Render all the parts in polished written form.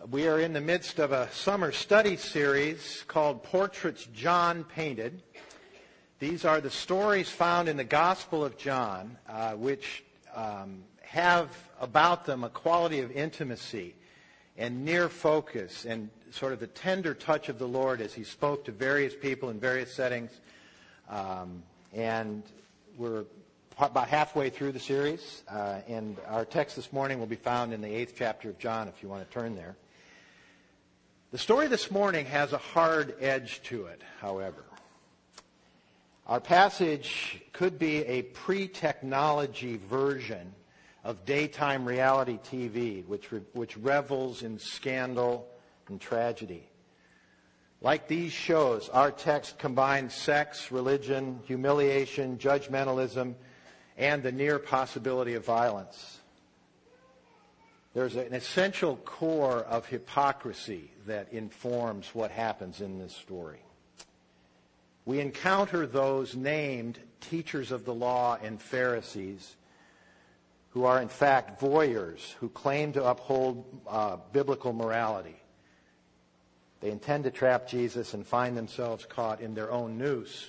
We are in the midst of a summer study series called Portraits John Painted. These are the stories found in the Gospel of John, which have about them a quality of intimacy and near focus and sort of the tender touch of the Lord as He spoke to various people in various settings. And we're about halfway through the series, and our text this morning will be found in the 8th chapter of John, if you want to turn there. The story this morning has a hard edge to it, however. Our passage could be a pre-technology version of daytime reality TV, which revels in scandal and tragedy. Like these shows, our text combines sex, religion, humiliation, judgmentalism, and the near possibility of violence. There's an essential core of hypocrisy that informs what happens in this story. We encounter those named teachers of the law and Pharisees who are in fact voyeurs who claim to uphold biblical morality. They intend to trap Jesus and find themselves caught in their own noose.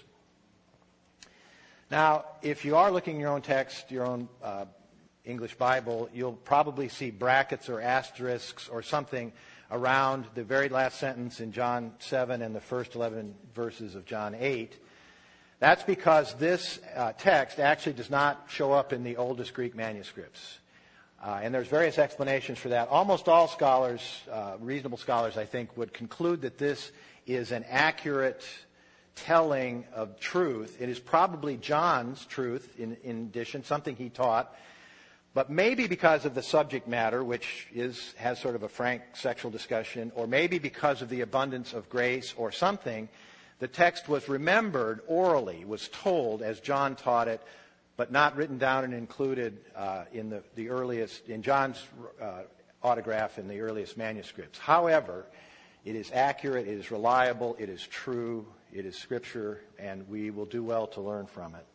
Now, if you are looking at your own text, your own English Bible, you'll probably see brackets or asterisks or something around the very last sentence in John 7 and the first 11 verses of John 8. That's because this text actually does not show up in the oldest Greek manuscripts. And there's various explanations for that. Almost all scholars, reasonable scholars, I think, would conclude that this is an accurate telling of truth. It is probably John's truth, in addition, something he taught. But maybe because of the subject matter, which has sort of a frank sexual discussion, or maybe because of the abundance of grace or something, the text was remembered orally, was told as John taught it, but not written down and included in the earliest, in John's autograph in the earliest manuscripts. However, it is accurate, it is reliable, it is true, it is Scripture, and we will do well to learn from it.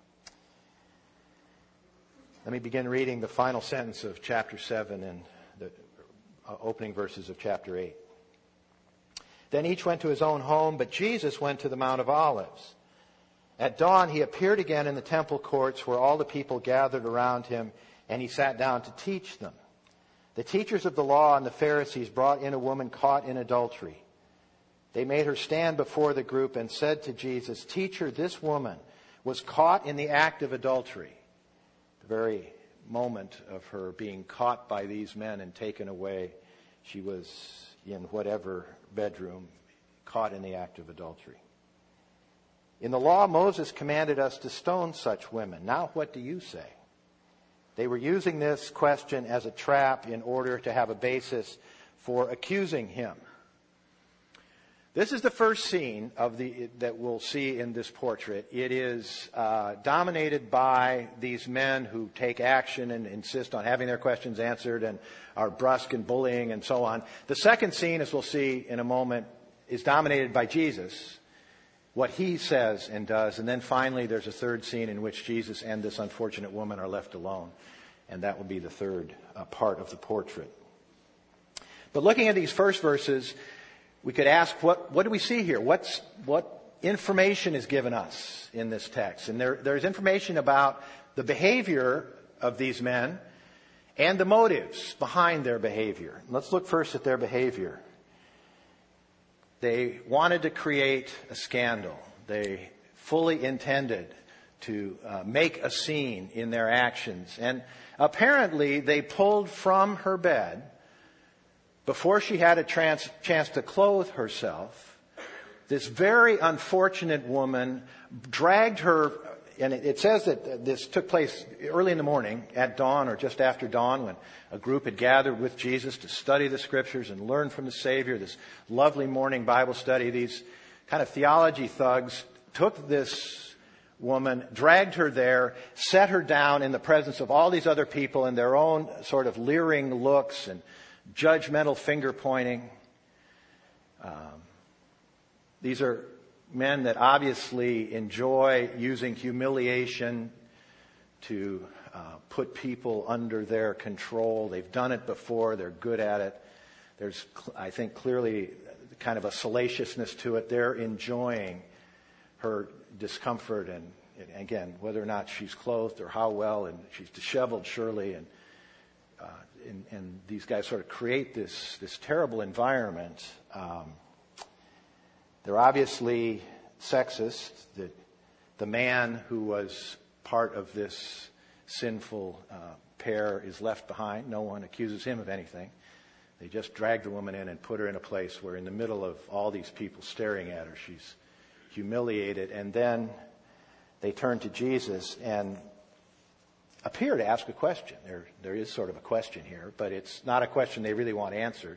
Let me begin reading the final sentence of chapter 7 and the opening verses of chapter 8. Then each went to his own home, but Jesus went to the Mount of Olives. At dawn he appeared again in the temple courts where all the people gathered around him, and he sat down to teach them. The teachers of the law and the Pharisees brought in a woman caught in adultery. They made her stand before the group and said to Jesus, "Teacher, this woman was caught in the act of adultery." The very moment of her being caught by these men and taken away, she was in whatever bedroom, caught in the act of adultery. In the law, Moses commanded us to stone such women. Now what do you say? They were using this question as a trap in order to have a basis for accusing him. This is the first scene that we'll see in this portrait. It is dominated by these men who take action and insist on having their questions answered and are brusque and bullying and so on. The second scene, as we'll see in a moment, is dominated by Jesus, what he says and does. And then finally there's a third scene in which Jesus and this unfortunate woman are left alone. And that will be the third part of the portrait. But looking at these first verses, we could ask, what do we see here? What information is given us in this text? And there's information about the behavior of these men and the motives behind their behavior. Let's look first at their behavior. They wanted to create a scandal. They fully intended to make a scene in their actions. And apparently they pulled from her bed, before she had a chance to clothe herself, this very unfortunate woman dragged her, and it says that this took place early in the morning at dawn or just after dawn when a group had gathered with Jesus to study the Scriptures and learn from the Savior, this lovely morning Bible study. These kind of theology thugs took this woman, dragged her there, set her down in the presence of all these other people and their own sort of leering looks and judgmental finger pointing. These are men that obviously enjoy using humiliation to put people under their control. They've done it before. They're good at it. There's, I think, clearly kind of a salaciousness to it. They're enjoying her discomfort and again, whether or not she's clothed or how well, and she's disheveled surely, and these guys sort of create this terrible environment. They're obviously sexist. The man who was part of this sinful pair is left behind. No one accuses him of anything. They just drag the woman in and put her in a place where in the middle of all these people staring at her, she's humiliated. And then they turn to Jesus and appear to ask a question. There is sort of a question here, but it's not a question they really want answered.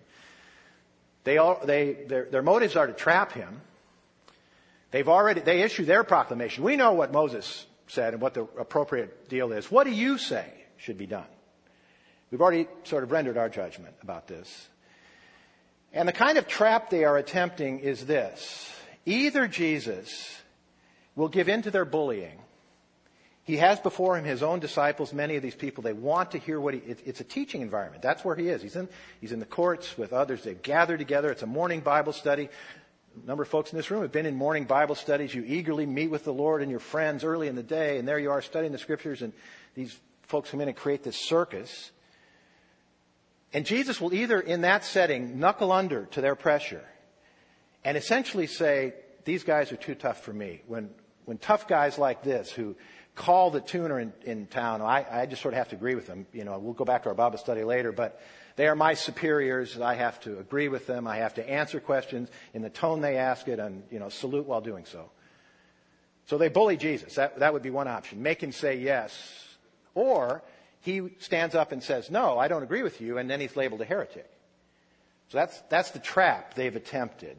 Their motives are to trap him. They issue their proclamation. We know what Moses said and what the appropriate deal is. What do you say should be done? We've already sort of rendered our judgment about this. And the kind of trap they are attempting is this. Either Jesus will give in to their bullying. He has before him his own disciples, many of these people. They want to hear it's a teaching environment. That's where he is. He's in the courts with others. They've gathered together. It's a morning Bible study. A number of folks in this room have been in morning Bible studies. You eagerly meet with the Lord and your friends early in the day, and there you are studying the Scriptures, and these folks come in and create this circus. And Jesus will either, in that setting, knuckle under to their pressure and essentially say, these guys are too tough for me. When tough guys like this who call the tuner in town, I just sort of have to agree with them. We'll go back to our Bible study later, but they are my superiors. I have to agree with them. I have to answer questions in the tone they ask it and, salute while doing so. So they bully Jesus. That would be one option. Make him say yes. Or he stands up and says, no, I don't agree with you, and then he's labeled a heretic. So that's the trap they've attempted.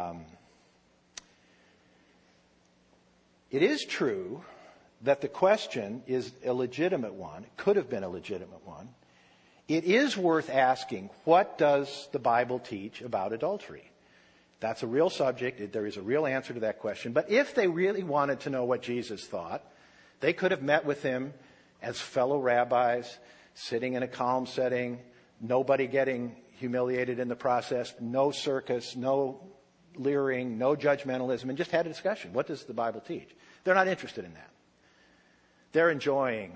It is true that the question is a legitimate one. It could have been a legitimate one. It is worth asking, what does the Bible teach about adultery? That's a real subject. There is a real answer to that question. But if they really wanted to know what Jesus thought, they could have met with him as fellow rabbis, sitting in a calm setting, nobody getting humiliated in the process, no circus, no leering, no judgmentalism, and just had a discussion. What does the Bible teach? They're not interested in that. They're enjoying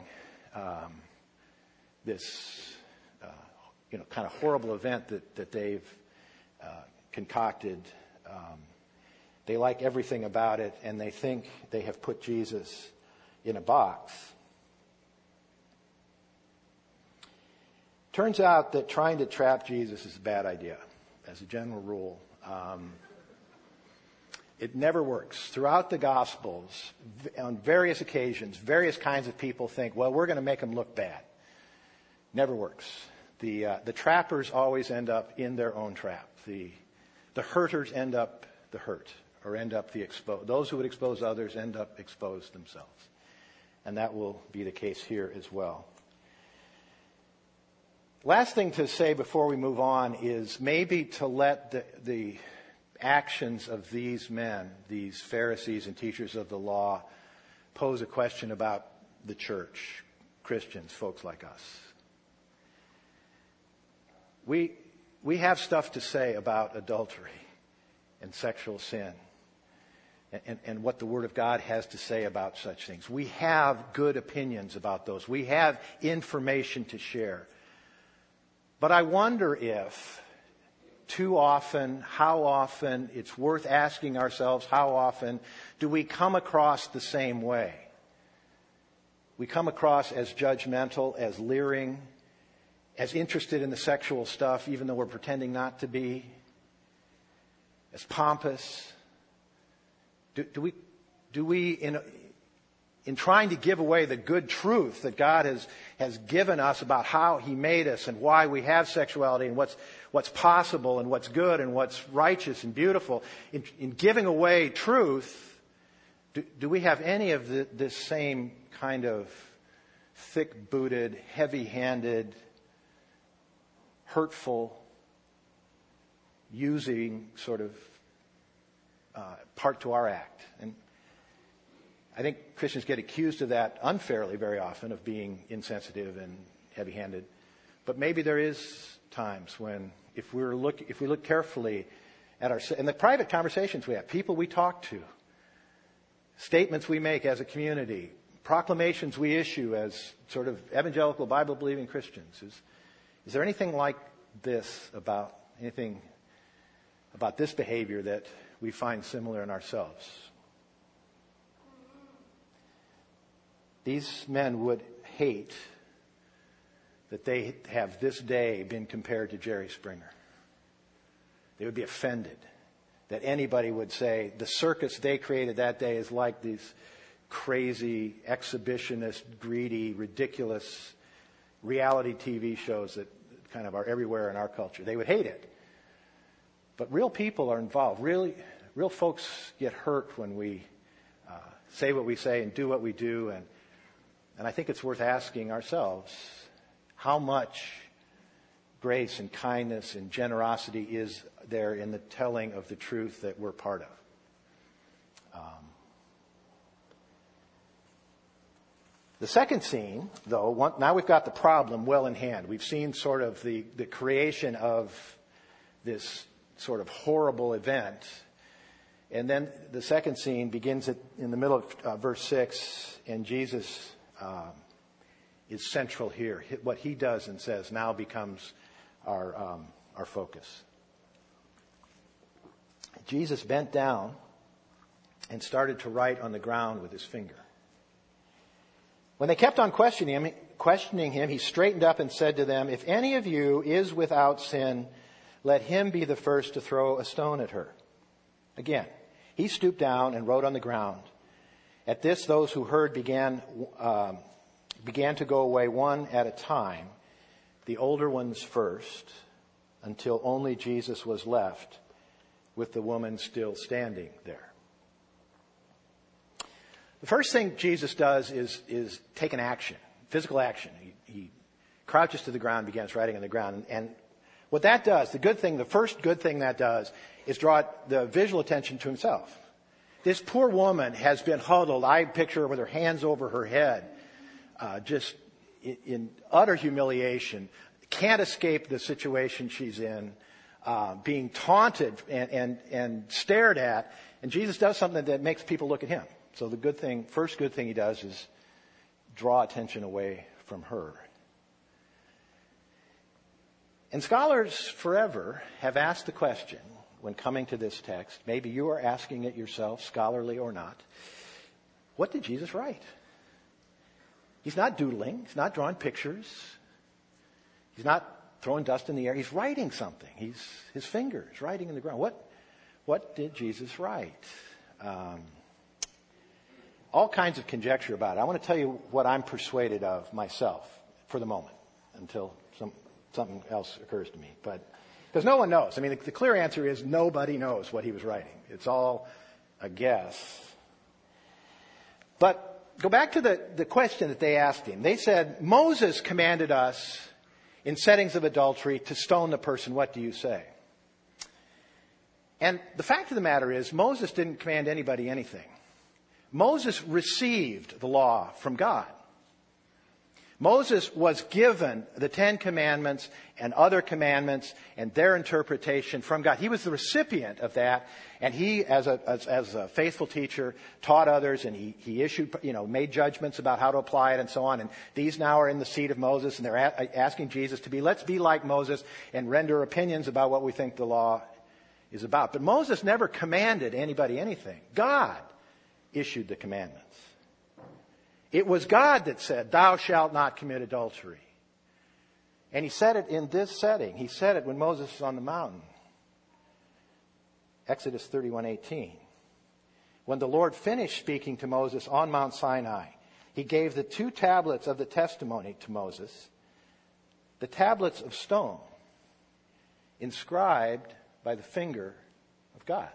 this kind of horrible event that they've concocted. They like everything about it, and they think they have put Jesus in a box. Turns out that trying to trap Jesus is a bad idea, as a general rule. It never works. Throughout the Gospels, on various occasions, various kinds of people think, well, we're going to make them look bad. Never works. The trappers always end up in their own trap. The hurters end up the hurt, or end up the exposed. Those who would expose others end up exposed themselves. And that will be the case here as well. Last thing to say before we move on is maybe to let the actions of these men, these Pharisees and teachers of the law, pose a question about the church, Christians, folks like us. We have stuff to say about adultery and sexual sin and what the Word of God has to say about such things. We have good opinions about those. We have information to share. But I wonder if too often, how often, it's worth asking ourselves, how often do we come across the same way? We come across as judgmental, as leering, as interested in the sexual stuff, even though we're pretending not to be, as pompous. Do we in trying to give away the good truth that God has given us about how He made us and why we have sexuality and what's possible and what's good and what's righteous and beautiful, in giving away truth, do we have any of this same kind of thick-booted, heavy-handed, hurtful, using sort of part to our act? And I think Christians get accused of that unfairly very often, of being insensitive and heavy-handed. But maybe there is times when, if we look carefully at our, in the private conversations we have, people we talk to, statements we make as a community, proclamations we issue as sort of evangelical Bible-believing Christians, is there anything like this about this behavior that we find similar in ourselves? These men would hate that they have this day been compared to Jerry Springer. They would be offended that anybody would say the circus they created that day is like these crazy, exhibitionist, greedy, ridiculous reality TV shows that kind of are everywhere in our culture. They would hate it. But real people are involved. Real folks get hurt when we say what we say and do what we do. And I think it's worth asking ourselves, how much grace and kindness and generosity is there in the telling of the truth that we're part of? The second scene, though, now we've got the problem well in hand. We've seen sort of the creation of this sort of horrible event. And then the second scene begins in the middle of verse 6, and Jesus is central here. What he does and says now becomes our focus. Jesus bent down and started to write on the ground with his finger. When they kept on questioning him, he straightened up and said to them, "If any of you is without sin, let him be the first to throw a stone at her." Again, he stooped down and wrote on the ground. At this, those who heard began to go away one at a time, the older ones first, until only Jesus was left with the woman still standing there. The first thing Jesus does is take an action, physical action. He crouches to the ground, begins writing on the ground. And what that does, the first good thing that does, is draw the visual attention to himself. This poor woman has been huddled. I picture her with her hands over her head, just in utter humiliation, can't escape the situation she's in, being taunted and stared at. And Jesus does something that makes people look at him. So the first good thing he does is draw attention away from her. And scholars forever have asked the question, when coming to this text, maybe you are asking it yourself, scholarly or not, what did Jesus write? He's not doodling. He's not drawing pictures. He's not throwing dust in the air. He's writing something. His finger is writing in the ground. What did Jesus write? All kinds of conjecture about it. I want to tell you what I'm persuaded of myself for the moment until something else occurs to me. But because no one knows. I mean, the clear answer is nobody knows what he was writing. It's all a guess. But go back to the question that they asked him. They said, Moses commanded us in settings of adultery to stone the person. What do you say? And the fact of the matter is, Moses didn't command anybody anything. Moses received the law from God. Moses was given the 10 Commandments and other commandments and their interpretation from God. He was the recipient of that, and he, as a faithful teacher, taught others, and he issued, made judgments about how to apply it and so on. And these now are in the seat of Moses, and they're asking Jesus to let's be like Moses and render opinions about what we think the law is about. But Moses never commanded anybody anything. God issued the commandments. It was God that said, "Thou shalt not commit adultery." And he said it in this setting. He said it when Moses was on the mountain. Exodus 31:18. When the Lord finished speaking to Moses on Mount Sinai, he gave the 2 tablets of the testimony to Moses, the tablets of stone, inscribed by the finger of God.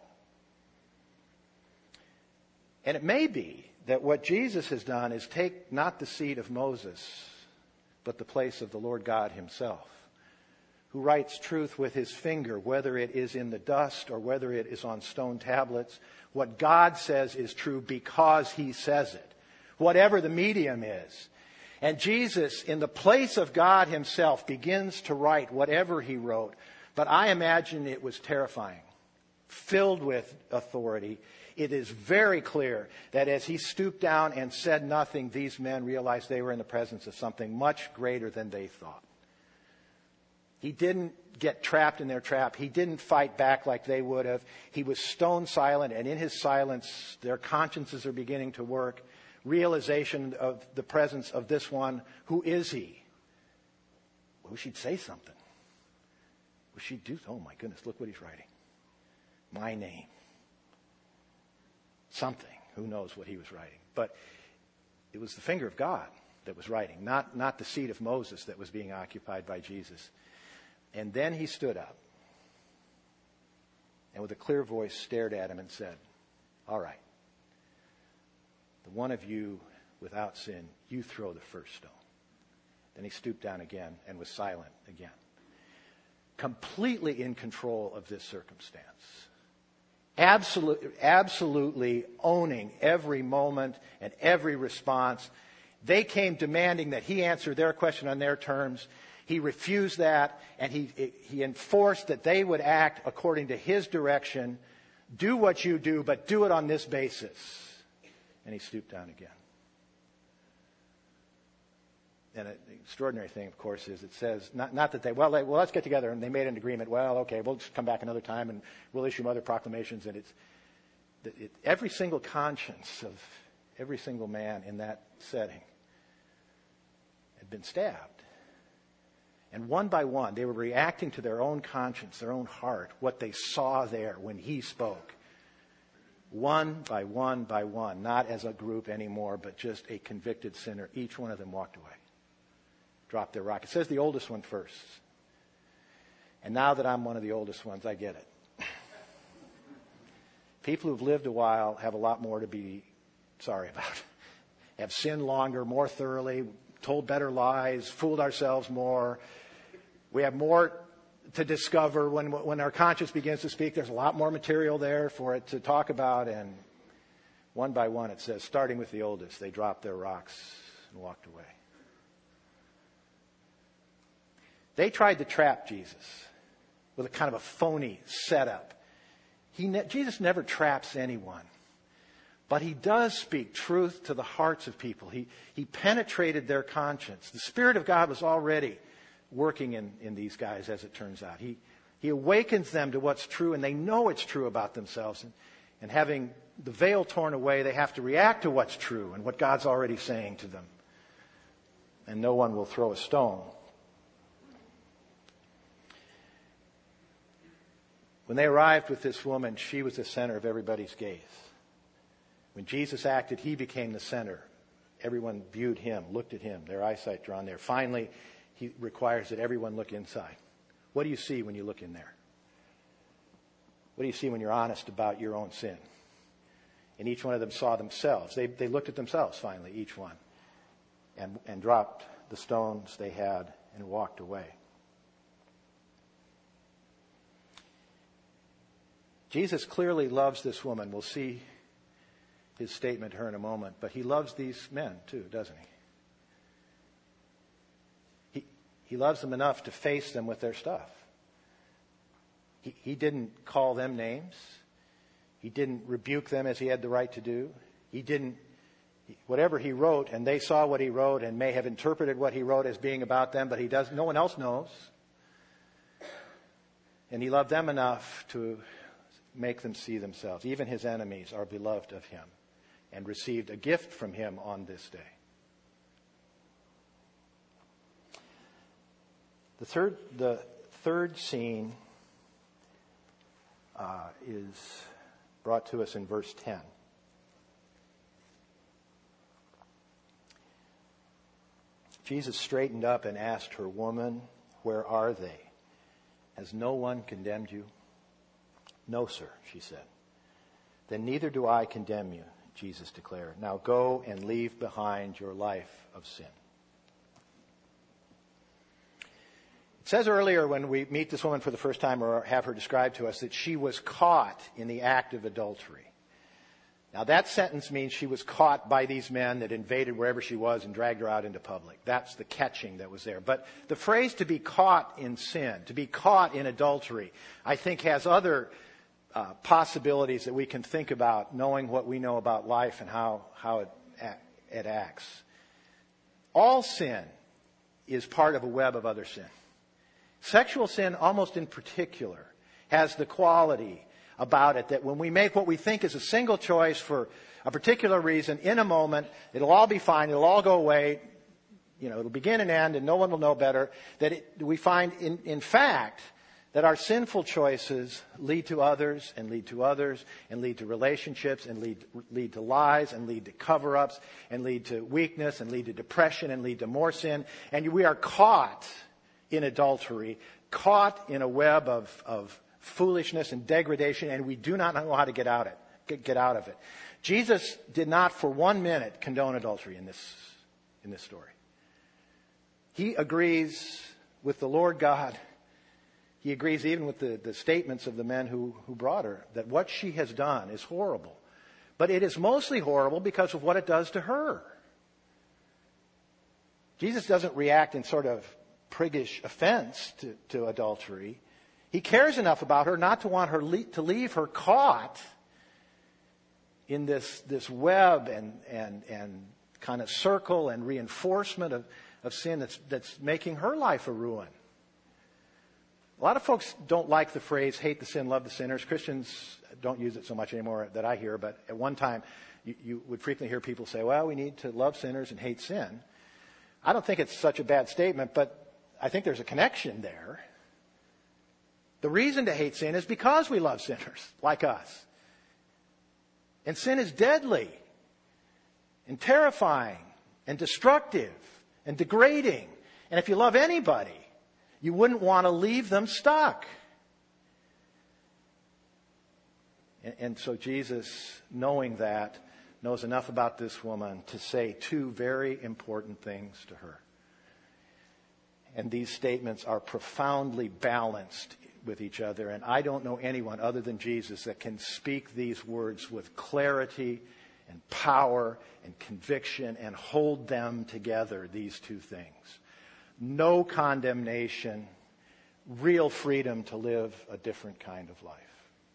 And it may be that what Jesus has done is take not the seat of Moses, but the place of the Lord God himself, who writes truth with his finger, whether it is in the dust or whether it is on stone tablets. What God says is true because he says it, whatever the medium is. And Jesus, in the place of God himself, begins to write whatever he wrote. But I imagine it was terrifying, filled with authority. It is very clear that as he stooped down and said nothing, these men realized they were in the presence of something much greater than they thought. He didn't get trapped in their trap. He didn't fight back like they would have. He was stone silent, and in his silence, their consciences are beginning to work. Realization of the presence of this one. Who is he? Well, she'd say something. Well, she'd do, oh my goodness, look what he's writing. My name. Something. Who knows what he was writing. But it was the finger of God that was writing, not the seat of Moses that was being occupied by Jesus. And then he stood up and with a clear voice stared at him and said, all right, the one of you without sin, you throw the first stone. Then he stooped down again and was silent again. Completely in control of this circumstance. Absolutely owning every moment and every response. They came demanding that he answer their question on their terms. He refused that, and he enforced that they would act according to his direction. Do what you do, but do it on this basis. And he stooped down again. And the extraordinary thing, of course, is it says, not that let's get together, and they made an agreement. Well, okay, we'll just come back another time, and we'll issue other proclamations. And every single conscience of every single man in that setting had been stabbed. And one by one, they were reacting to their own conscience, their own heart, what they saw there when he spoke. One by one by one, not as a group anymore, but just a convicted sinner. Each one of them walked away, dropped their rock. It says the oldest one first. And now that I'm one of the oldest ones, I get it. People who've lived a while have a lot more to be sorry about. Have sinned longer, more thoroughly, told better lies, fooled ourselves more. We have more to discover when our conscience begins to speak. There's a lot more material there for it to talk about. And one by one, it says, starting with the oldest, they dropped their rocks and walked away. They tried to trap Jesus with a kind of a phony setup. Jesus never traps anyone. But he does speak truth to the hearts of people. He penetrated their conscience. The Spirit of God was already working in these guys, as it turns out. He awakens them to what's true, and they know it's true about themselves. And having the veil torn away, they have to react to what's true and what God's already saying to them. And no one will throw a stone. When they arrived with this woman, she was the center of everybody's gaze. When Jesus acted, he became the center. Everyone viewed him, looked at him, their eyesight drawn there. Finally, he requires that everyone look inside. What do you see when you look in there? What do you see when you're honest about your own sin? And each one of them saw themselves. They looked at themselves, finally, each one, and dropped the stones they had and walked away. Jesus clearly loves this woman. We'll see his statement to her in a moment. But he loves these men too, doesn't he? He loves them enough to face them with their stuff. He didn't call them names. He didn't rebuke them as he had the right to do. He didn't, whatever he wrote, and they saw what he wrote and may have interpreted what he wrote as being about them, but no one else knows. And he loved them enough to make them see themselves. Even his enemies are beloved of him and received a gift from him on this day. The third scene is brought to us in verse 10. Jesus straightened up and asked her, "Woman, where are they? Has no one condemned you?" "No, sir," she said. "Then neither do I condemn you," Jesus declared. "Now go and leave behind your life of sin." It says earlier when we meet this woman for the first time or have her described to us that she was caught in the act of adultery. Now, that sentence means she was caught by these men that invaded wherever she was and dragged her out into public. That's the catching that was there. But the phrase to be caught in sin, to be caught in adultery, I think has other possibilities that we can think about, knowing what we know about life and how it acts. All sin is part of a web of other sin. Sexual sin, almost in particular, has the quality about it that when we make what we think is a single choice for a particular reason, in a moment, it'll all be fine, it'll all go away, it'll begin and end, and no one will know better, we find, in fact, that our sinful choices lead to others, and lead to others, and lead to relationships, and lead to lies, and lead to cover-ups, and lead to weakness, and lead to depression, and lead to more sin. And we are caught in adultery, caught in a web of foolishness and degradation, and we do not know how to get out of it. Jesus did not for 1 minute condone adultery in this story. He agrees with the Lord God. He agrees even with the statements of the men who brought her, that what she has done is horrible. But it is mostly horrible because of what it does to her. Jesus doesn't react in sort of priggish offense to adultery. He cares enough about her not to want her to leave her caught in this web and kind of circle and reinforcement of sin that's making her life a ruin. A lot of folks don't like the phrase, hate the sin, love the sinners. Christians don't use it so much anymore that I hear, but at one time you would frequently hear people say, well, we need to love sinners and hate sin. I don't think it's such a bad statement, but I think there's a connection there. The reason to hate sin is because we love sinners like us. And sin is deadly and terrifying and destructive and degrading. And if you love anybody, you wouldn't want to leave them stuck. And so Jesus, knowing that, knows enough about this woman to say 2 very important things to her. And these statements are profoundly balanced with each other. And I don't know anyone other than Jesus that can speak these words with clarity and power and conviction and hold them together, these 2 things. No condemnation, real freedom to live a different kind of life.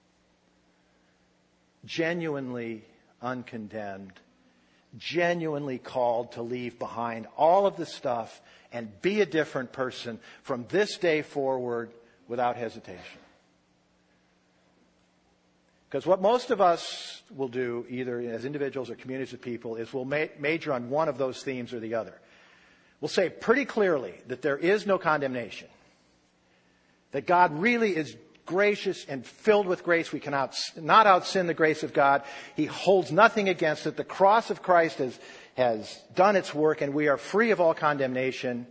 Genuinely uncondemned, genuinely called to leave behind all of the stuff and be a different person from this day forward without hesitation. Because what most of us will do, either as individuals or communities of people, is we'll major on one of those themes or the other. We'll say pretty clearly that there is no condemnation, that God really is gracious and filled with grace. We cannot not out-sin the grace of God. He holds nothing against it. The cross of Christ has done its work, and we are free of all condemnation.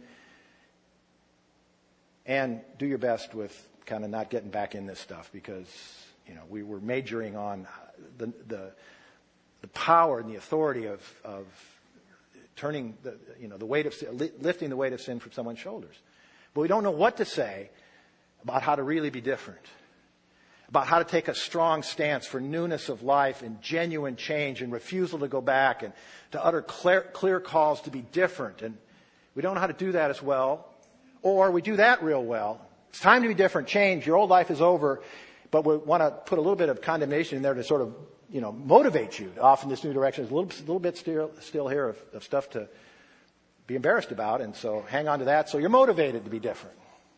And do your best with kind of not getting back in this stuff, because we were majoring on the power and the authority of turning the weight of sin, lifting the weight of sin from someone's shoulders. But we don't know what to say about how to really be different, about how to take a strong stance for newness of life and genuine change and refusal to go back and to utter clear calls to be different. And we don't know how to do that as well, or we do that real well. It's time to be different, change. Your old life is over, but we want to put a little bit of condemnation in there to sort of, motivate you off in this new direction. There's a little bit still here of stuff to be embarrassed about, and so hang on to that so you're motivated to be different.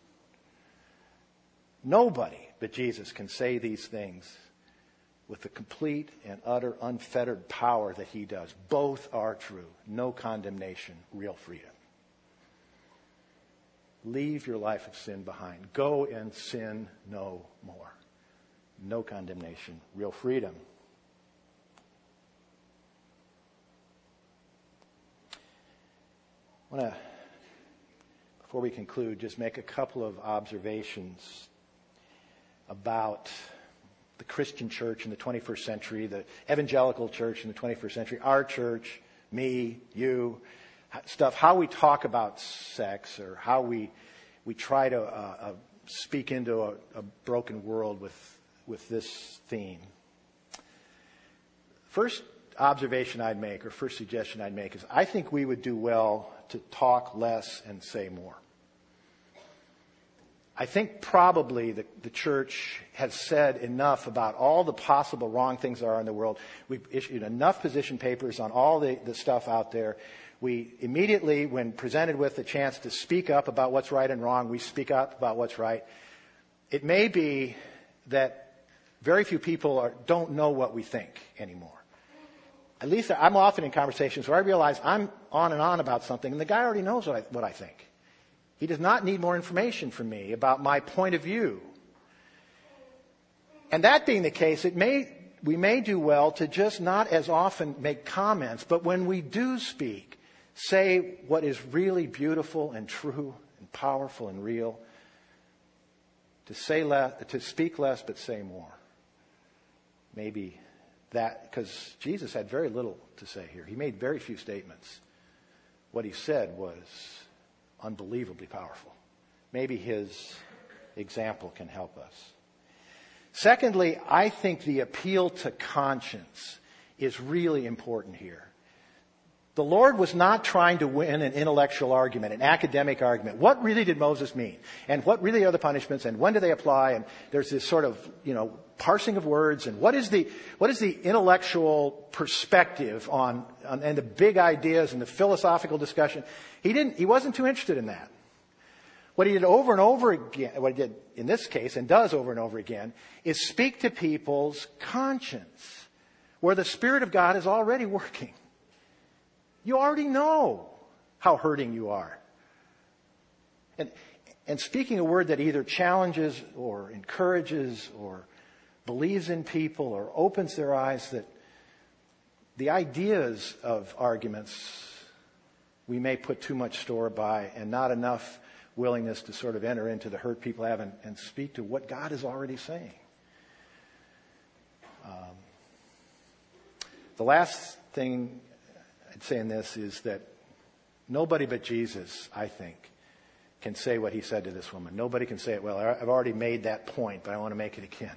Nobody but Jesus can say these things with the complete and utter unfettered power that he does. Both are true. No condemnation, real freedom. Leave your life of sin behind. Go and sin no more. No condemnation, real freedom. I want to, before we conclude, just make a couple of observations about the Christian church in the 21st century, the evangelical church in the 21st century, our church, me, you, stuff, how we talk about sex, or how we try to speak into a broken world with this theme. First observation I'd make, or first suggestion I'd make, is I think we would do well to talk less and say more. I think probably the church has said enough about all the possible wrong things there are in the world. We've issued enough position papers on all the stuff out there. We immediately, when presented with the chance to speak up about what's right and wrong, we speak up about what's right. It may be that very few people don't know what we think anymore. At least I'm often in conversations where I realize I'm on and on about something, and the guy already knows what I think. He does not need more information from me about my point of view. And that being the case, we may do well to just not as often make comments, but when we do speak, say what is really beautiful and true and powerful and real. To speak less but say more. Maybe that, because Jesus had very little to say here. He made very few statements. What he said was unbelievably powerful. Maybe his example can help us. Secondly, I think the appeal to conscience is really important here. The Lord was not trying to win an intellectual argument, an academic argument. What really did Moses mean? And what really are the punishments? And when do they apply? And there's this sort of, parsing of words. And what is the intellectual perspective on and the big ideas and the philosophical discussion? He wasn't too interested in that. What he did over and over again, what he did in this case and does over and over again, is speak to people's conscience, where the Spirit of God is already working. You already know how hurting you are. And speaking a word that either challenges or encourages or believes in people or opens their eyes, that the ideas of arguments we may put too much store by and not enough willingness to sort of enter into the hurt people have and speak to what God is already saying. The last thing I'd say in this is that nobody but Jesus, I think, can say what he said to this woman. Nobody can say it well. I've already made that point, but I want to make it again.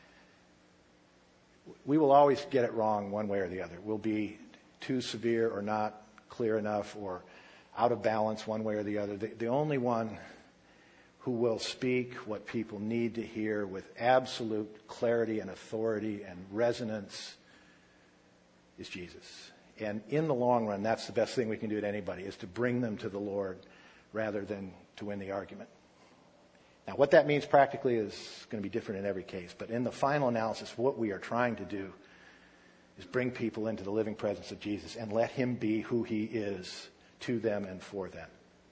We will always get it wrong one way or the other. We'll be too severe or not clear enough or out of balance one way or the other. The only one who will speak what people need to hear with absolute clarity and authority and resonance is Jesus. And in the long run, that's the best thing we can do to anybody, is to bring them to the Lord rather than to win the argument. Now, what that means practically is going to be different in every case. But in the final analysis, what we are trying to do is bring people into the living presence of Jesus and let him be who he is to them and for them.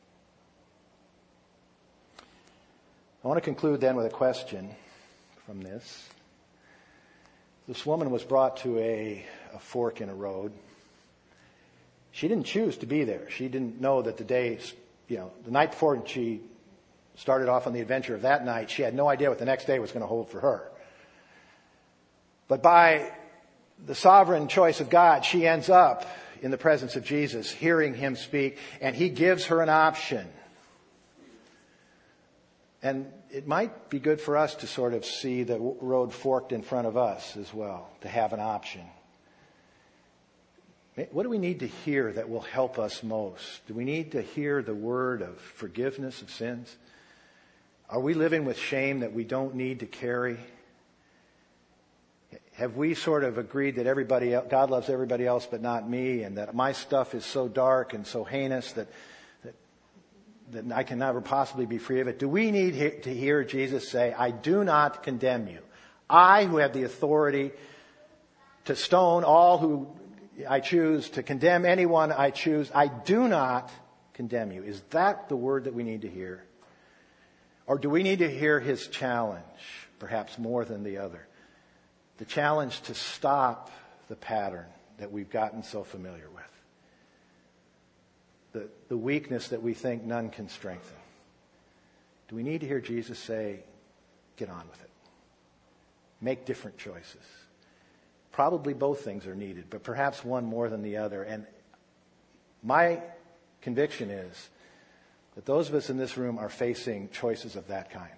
I want to conclude then with a question from this. This woman was brought to a fork in a road. She didn't choose to be there. She didn't know that the night before she started off on the adventure of that night, she had no idea what the next day was going to hold for her. But by the sovereign choice of God, she ends up in the presence of Jesus, hearing him speak, and he gives her an option. And it might be good for us to sort of see the road forked in front of us as well, to have an option. What do we need to hear that will help us most? Do we need to hear the word of forgiveness of sins? Are we living with shame that we don't need to carry? Have we sort of agreed that God loves everybody else but not me, and that my stuff is so dark and so heinous that I can never possibly be free of it? Do we need to hear Jesus say, I do not condemn you. I, who have the authority to stone all who I choose, to condemn anyone I choose, I do not condemn you. Is that the word that we need to hear? Or do we need to hear his challenge, perhaps more than the other? The challenge to stop the pattern that we've gotten so familiar with. The weakness that we think none can strengthen. Do we need to hear Jesus say, get on with it? Make different choices. Probably both things are needed, but perhaps one more than the other. And my conviction is that those of us in this room are facing choices of that kind.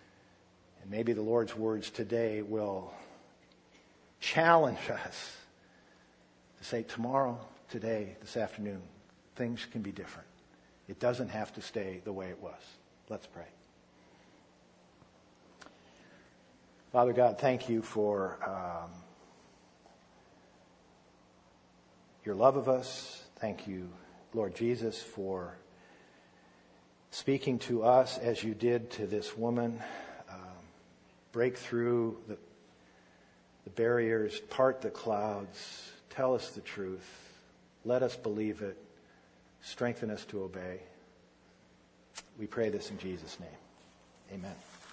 And maybe the Lord's words today will challenge us to say tomorrow, today, this afternoon, things can be different. It doesn't have to stay the way it was. Let's pray. Father God, thank you for your love of us. Thank you, Lord Jesus, for speaking to us as you did to this woman. Break through the barriers, part the clouds, tell us the truth, let us believe it, strengthen us to obey. We pray this in Jesus' name. Amen.